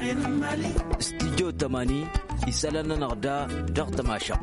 استديو 80 يسألنا نغدا ضغط ماشق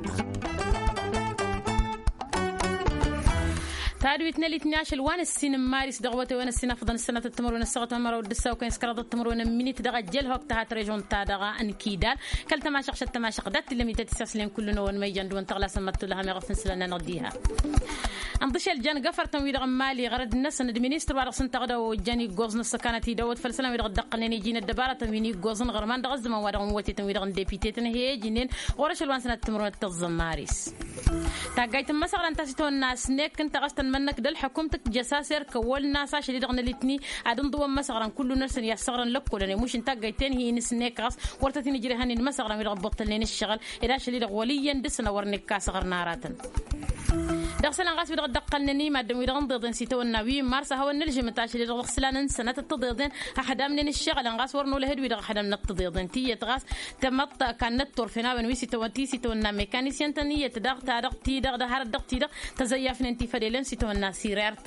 تادو يتنالي 12 وان السين مارس دغوته وان السين فضن السنه التمر ونسقط مره ودسا وكان سكرات التمر وان مني تدغ جل هوك تاع ريجون تادغا انكيدال كلت ما شخ شت ما شق دات لم يتسسلين كلنا وان ما يجند وان تغلا سمت لها ما غفن سلنا نوديها انضش الجان غفر تنويد مالي غرد الناس ان المينستر وارق سنت غدا وجاني غوزن سكانتي دوت فلسلام يدغ دقنني جينا الدباره تنويني غوزن غرمان دغز ما وادغ موتي تنويد ديبيتي تن هي جنين ورش الوان سنه التمر مارس تاغايت مسغر انت ستو الناس نيك انت غستن منك دل حكومتك جساسر كول ناس عشان يدغن الاثني عدن ضو مسغرا كل ناس يسغرن لك ولا مش انت جايتين هي نسنيك غس ورتتني جري هني مسغرا يربط لين الشغل اذا شلي وليا دسنا ورنك كاسغر ناراتن دغسلان غاس بيدغ دقلني ما دم يدغن ضدن سيتو النبي مارس هو النلجم تاش اللي دغسلان سنه التضيضين احد من الشغل غاس ورنو له هدوي دغ حدا من التضيضين تي غاس تمط كانت طرفنا بن ويسي تو ميكانيسيان تنيه دغ تدغ تي دغ هر دغ تي دغ تزيفن انت فديلن سيتو الناس سيرت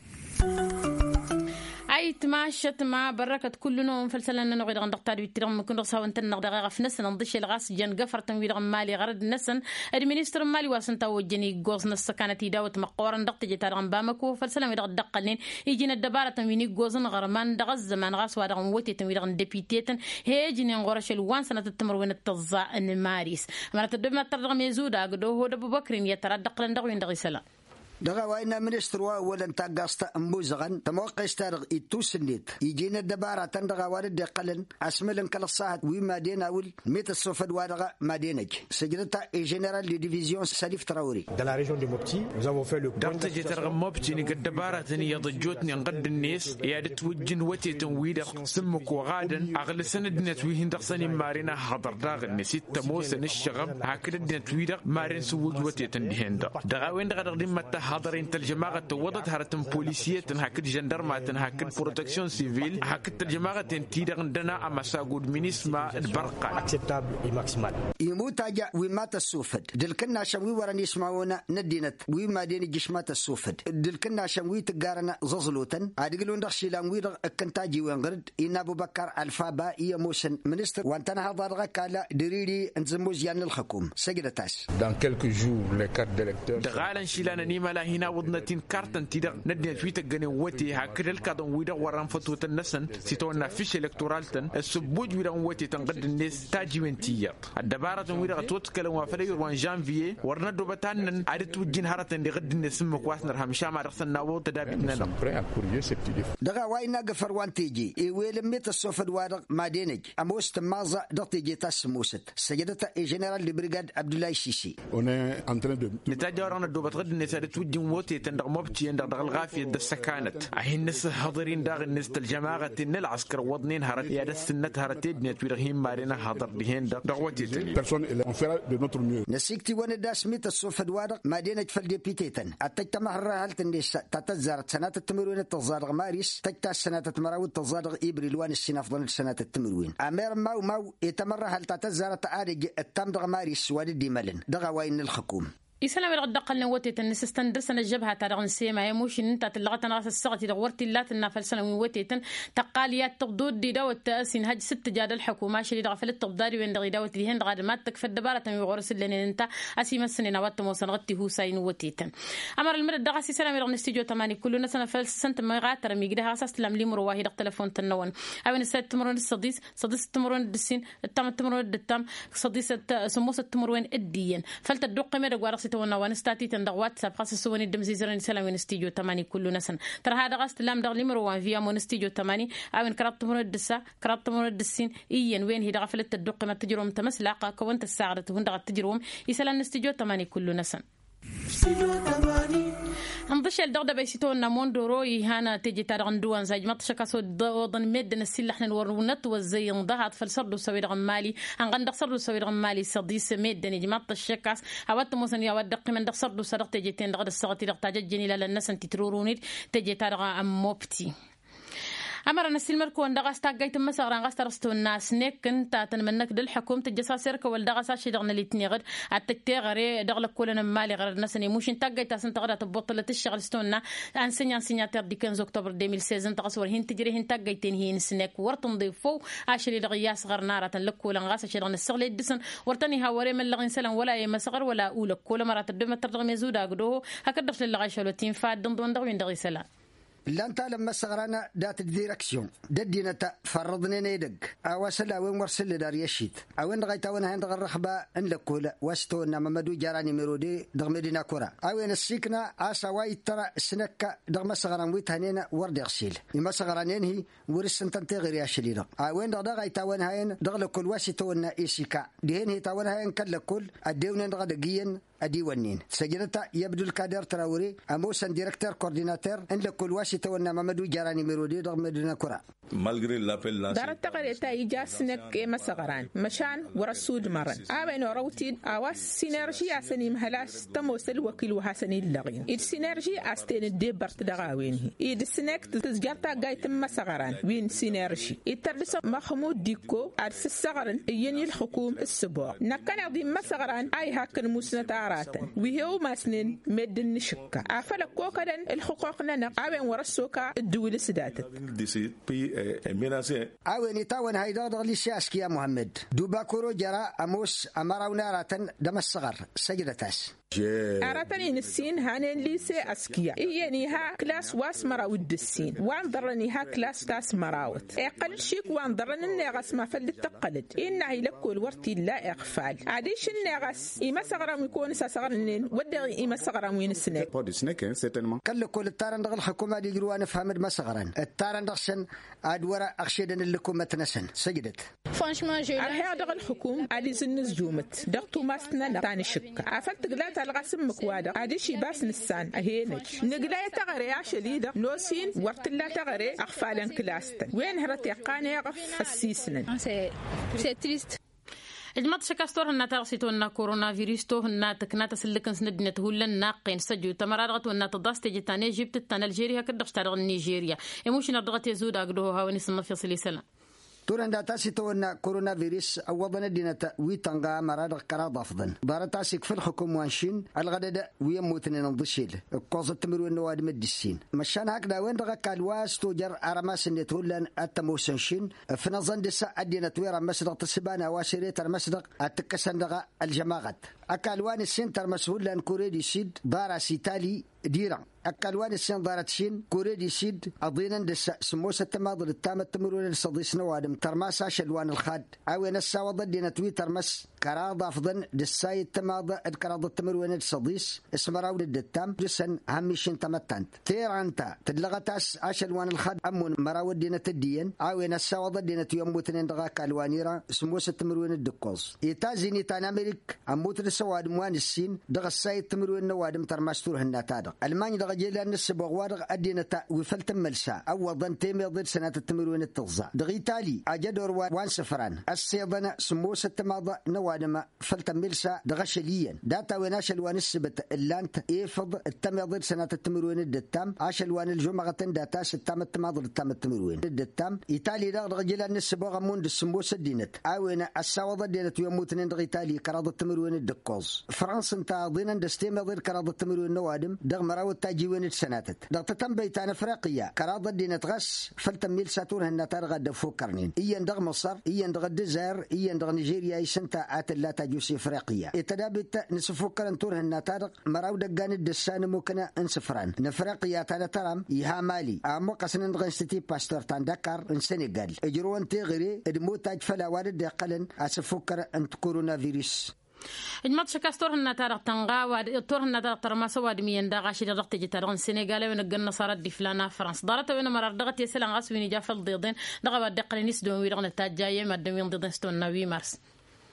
اي تماشت مع بركه كل نوم فلسلنا نغيد غندقتاد ويترم ممكن نغساو انت نغدغه في نسن نضش الغاس جن غفر تنويد مالي غرد نسن المينستر مالي واسنتا وجني غوز نس كانت داوت مقورن دقت جتارن بامكو فلسلنا يدغ دقلين يجينا الدباره تنويني غوزن غرمان دغ الزمان غاس وادغ وتي تنويد غن ديبيتيتن هي جني غورش الوان سنه التمر وين التزا ان ماريس مرات دم ترغ ميزودا غدو هو ابو بكر يتردق لندغ وين سلا دغا واينا منستر ولن تاغاستا امبوزغان تموقع استارغ يتوسنيت يجينا الدباره تندغا وارد قلن اسملن كل الصاحت وما دينا ول ميت الصفد وادغا مدينج سجلتا جنرال دي ديفيزيون سالف تراوري dans la région de Mopti nous avons fait le دقت جترغ موبتي ني الدباره تني يضجوتني نقد الناس يا توجن وتي تنويد سمك وغادن اغل سند نتوي هندقسني مارينا حضر داغ نسيت تموس نشغب هكذا نتويد مارين سوج وتي تندهند دغا وين دغ دغ حاضرين الجماعة وضت هرتم بوليسية هكذا جندرمات هكذا بروتكشن سيفيل هكذا الجماعة تيدا عندنا أما ساقود مينيسما البرقة acceptable et maximal يموت أجا ومات السوفد دل كنا شموي وراني يسمعونا ندينت وما دين جشمات السوفد دل كنا شموي تجارنا زلوتن عادقلون دخشي لاموي كنتاجي وينغرد إن أبو بكر الفابا يموسن منستر وانتنا هذا رجع دريري انزموز يعني الحكومة سجلتاس dans quelques jours les cartes d'électeurs دغالا شيلانا نيمالا هنا وضنتين كارتن تيدا ندي تويتا غني وتي هكذا الكادون ويدا وران فتوت النسن سيتونا فيش الكتورالتن السبوج ويدا وتي تنقد الناس تاجي وينتيا الدباره ويدا توت كلام وفري وان جانفي ورنا دوبتان ادت وجين هرتن دي غد الناس مكواسنر همشا ما رخصنا و تدابنا دغا واينا غفر وان تيجي ويل ميت السوفد وادغ مدينج اموست مازا دتيجي تاسموست سيدتا جنرال دي بريغاد عبد الله السيسي on est en train de نتاجرنا دوبت غد الناس ادت وجين وتي تندغ موبتي يندغ الغافيه السكانت اهين الناس حاضرين داغ الناس الجماعه العسكر وضنين هرت يا السنه هرتيد نتويرهم مارينا حاضر بهين دغوتي personne on fera de notre mieux نسيكتي وانا داس ميت السوفد وادغ مدينه فالديبيتيتن اتجتمع الرهلت الناس تتزارت سنه التمرين التزارغ مارس تجتا سنه التمرين التزارغ ابريل وان السنه افضل سنه التمرين امير ماو يتمر هل تتزارت ارج التمدغ مارس ودي ملن دغوين الحكومه يسلم يرد قلنا وتي تنسستن درسن الجبهه تاع سيما يموش انت تلغت ناس السغتي دورتي لا تنافلسن وتي تن تقاليات تقدود دي دوت تاسين هج ست جاد الحكومه شري دغفل التبداري وين دغي دوت لي هند غاد ما تكفى الدباره ويغرس لين انت اسيم السنين وات موسن غتي هو ساين وتي تن امر المرد دغسي سلام يرد استيجو 8 كلنا سنه فلسنت ما غاتر ميغدها اساس لم لي مرواهي دغ تليفون تنون اوين السد تمرون الصديس تمرون الدسين التم تمرون الدتم صديس سموس تمرون الدين فلت الدق مد تونا ونستاتي تندغ واتساب خاص سوني دمزيزرن سلام ونستيجو 8 كل نسن ترى هذا غست لام دغ لمروان فيا مونستيجو 8 او كرات من الدسا كرات من الدسين اين وين هي دغفلت الدق ما تجرم تمسلاقه كونت الساعه هندغ تجرم يسلم نستيجو 8 كل نسن انضش الدغدة بيسيتونا موندورو يهانا تيجي تارغندوان زي ما تشكاسو ضن مدن السلاح نورونت والزي ضغط فالسردو سويد غمالي انغندق سردو سويد غمالي صديس مدن يجمع الشكاس هوات موسن يا ودق من دق سردو سرق تيجي تين دغد الصغتي دغ تاججني لا الناس انت ترورونيت تيجي تارغا ام موبتي أمرنا السلمركو أن دغاس تاجيت مسغران غاس ترستو الناس نك أنت تنمنك دل حكومة الجساسيرك والدغاس أشي دغنا اللي تنيغد التكتيغري دغلك كلنا مالي غير نسني موشين تاجيت أسن تغدا تبطل تشغل ستونا أنسينياتير دي 15 أكتوبر 2016 تغسور هين تجري هين تاجيتين هين سنك ورطن ضيفو أشري دغياس غير نارة لك ولا غاس أشي دغنا السغل الدسن ورتني هاوري من لغين سلام ولا يمسغر ولا أولك كل مرة تدم ترغم يزودا قدوه هكذا في اللغايشلوتين فاد دندون دغوين دغي سلام لانتا لما سغرانا دات الديركسيون ددينا فرضنا نيدق اواسلا وين ورسل دار يشيت اوين غايتا وين هند الرخبه ان لكولا واستونا ممدو جاراني ميرودي دغ مدينه كورا اوين السيكنا اسا واي ترى سنك دغ مسغران ويتهنينا ورد يغسيل ما سغرانين هي ورسن تنتغير يا شليدق اوين دغ غايتا وين هاين دغ لكل واسيتونا ايسيكا دهين هي تاون هاين كلكل اديونا دغ دقيين أدي ونين سجلتا يبدو الكادر تراوري أموسن ديركتور كورديناتور إن لكل واشيتونا ممدو جاراني ميرودي رغم مدينة كرة دار التقريتا يجاسنك مسغران مشان ورسود مرن أبين روتين أواس سينرجي أسني مهلاس تموسل وكيل وحسني اللغين إد سينرجي أستين الدبر تدغاوينه إد سنك تسجلتا جايت مسغران وين سينرجي إترلس محمود ديكو أرس السغران يني الحكوم السبوع نكنا دي مسغران أي هاكن مسنة وهو مسنين مدن نشكا أفلا كوكدن الحقوق لنا أبين ورسوكا الدول سداتت أوين تاون هيدا دغلي سياسكي يا محمد دوباكورو جرا أموس أمراونا راتن دم الصغر سجدتاس أراتني السين هانين ليسي أسكيا إيانيها كلاس واس مراود السين وانضرنيها كلاس تاس مراوت أقل شيك وانضرن النغس ما فلت تقلد إنها يلكو الورتي لا إغفال عاديش النغس إما سغرام يكون سغرنين ودغي إما سغرام وين السنك كل كل التارن دغ الحكومة دي جروان فهمد ما سغران التارن دغسن أدورا أخشيدن اللكم متنسن سجدت أرهي دغ الحكومة علي زنز جومت دغ توماسنا تاني شك عفلت قلات الغسم مكوادا عادشي باس نسان أهينج نقلا يتغري عشليدا نوسين وقت لا تغري أخفالا كلاستن وين هرتي قاني يغف السيسنن إجماع شكاستور هنا تغسيتونا كورونا فيروس هنا تكنات سلكن سندنا تهولن ناقين سجوا تمرارغت ونا تضاست جتاني جبت التان الجيريا كدغش تارغ نيجيريا يموش نرغت يزود أقدوها ونسمى في سلسلة تورن داتاسي تونا كورونا فيروس أوضنا دينا ويتنغا مراد قرار ضفضن دارتاسيك في الحكومة وانشين الغدد ويموتن نضشيل قوز التمر والنواد مدسين مشان هكذا وين دغا كالواس توجر أرماس النتولن التموسنشين في نظن دسا أدينا تويرا مسدق تسبانا واسيريت المسدق التكسن دغا الجماعات أكالوان السنتر مسؤول لأن كوريدي سيد دارا سيتالي ديرا أكالوان السن دارت شين كوريدي سيد أضينا دس سموسة تماضل التامة تمرون الصديس نوادم ترماس عشلوان الخاد أوين الساوضة دينا تويتر مس كراض أفضل دساي التماضة الكراض التمرون الصديس اسمراو الدتام جسن هميشين تمتانت تيرانتا تدلغتاس عشلوان الخاد أمون مراود دينا تدين أوين الساوضة دينا تيموتن دغا كالوانيرا سموسة تمرون الدكوز إتازيني تان أمريك أموت سواد موان السين دغ السايد تمرون نوادم ترماستور هنا تادق الماني دغ جيلا نسب وغوادغ أدينا تا وفلت ملسا أو ظن تيمي ضد سنة التمرون التغزى دغ إيطالي أجدور وان سفران السيضنا سموسة تماضى نوادم فلت ملسا دغ شليا داتا وناش الوان السبت اللانت إيفض التمي ضد سنة التمرون الدتام عاش الوان الجمعة داتا ستام التماضى التام التمرون الدتام إيطالي دغ جيلا نسب وغمون السموسة دينت أوين الساوضة دينت يموتن دغ إيطالي كراض التمرون الدكوز فرنسا انتا ضينا دستيم ضير كراض التمرون النوادم دغ مراو التاجيوين السناتت دغ تتنبيتان افريقيا كراض الدين تغس فلتميل ساتور هنا تارغا دفو كرنين إيان دغ مصر إيان دغ الجزائر إيان دغ نيجيريا يسنتا آتلا تاجوسي افريقيا اتدابت نسفو كرنتور هنا تارغ مراو دقان الدسان ممكن انسفران نفريقيا تالا ترام يها مالي امو قسن دغ انستي باستور تان دكار ان سنغال اجروان تيغري ادموتاج فلا وارد دقلن اسفو كر انت كورونا فيروس إجماع شكاستور هنا تارق تنغا وتور هنا تارق ترماسا وادميان دا غاشي رقت جتارون السنغال ونقلنا صارت دفلانا فرنسا دارت وين مرار دغت يسلان غاس وين جافل ضيضين دغا ودقل نيس دون ويرغن التاجايه مدوين ضيضين ستون 9 مارس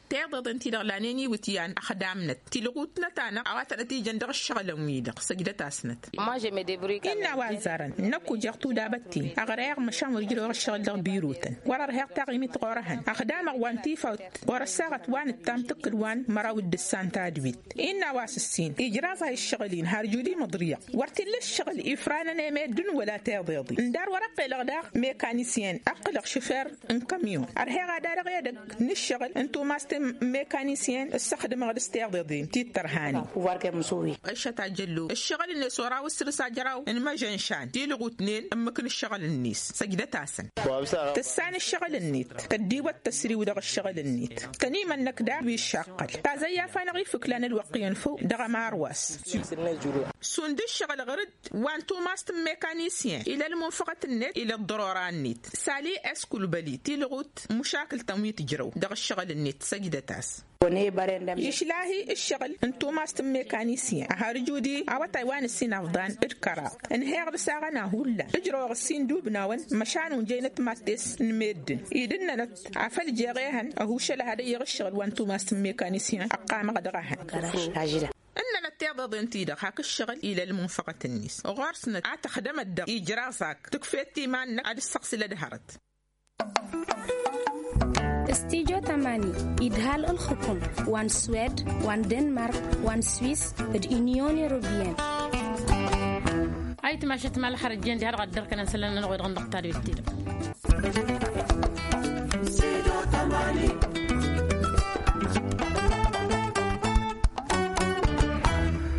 تيضد انتي لغلانيني وتيان أخدامنت تلغوتنا تانا أوات نتيجة ندغ الشغل ويدق سجدة تاسنت إنا وانزارن نكو جغتو دابتي أغريغ مشان ويجرو الشغل دغ بيروتن ورا رهيق تاغيمي تغورهن أخدام وانتي فوت ورا الساغت وان التام تقل وان مراود السان تادبيت إنا واسسين إجرازها الشغلين هارجولي مضريق ورتل الشغل إفرانا نيميدن ولا تيضيضي ندار ورقي لغداغ ميكانيسيان أقلق شفير انكميون أرهيغ دار غيدك نشغل انتو ماستم ميكانيسيان استخدم غد استيضيضين تيترهاني ايش تعجلو الشغل اللي سوراو السرسا جراو ان ما جنشان تيلغو اثنين امكن الشغل النيس سجدة تاسن تسان الشغل النيت تديوة التسري ودغ الشغل النيت تنيما النكدا بيشاقل تازيا فانغي فكلان الوقيان فوق دغ مارواس سوند الشغل غرد وانتو ماستم ميكانيسيان الى المنفقة النت الى الضروران نيت سالي اسكول بلي تيلغوت مشاكل تمويت جرو دغ الشغل النت سجدة تاس يشلاهي الشغل انتو ماستم ميكانيسيان هارجودي او تايوان السين افضان ادكرا ان هيغ ساغنا هولا اجرو السين دوبناون مشان جينت ماتس نمدن يدنا عفل جيغيهن اهو شلا هذا يغ الشغل وانتو ماستم ميكانيسيان اقام غدغهن اننا تيضض انتي دخاك الشغل الى المنفقة النيس وغارسنا اعتخدم الدق اجراسك تكفيتي مانك عاد السقس لدهرت استيجو تماني إدهال الحكم وان سويد وان دنمارك وان سويس اليونيون أوروبيين أي تماشت مال خرجين دي هرقدر كنا نسلنا نغير غندق تاريخ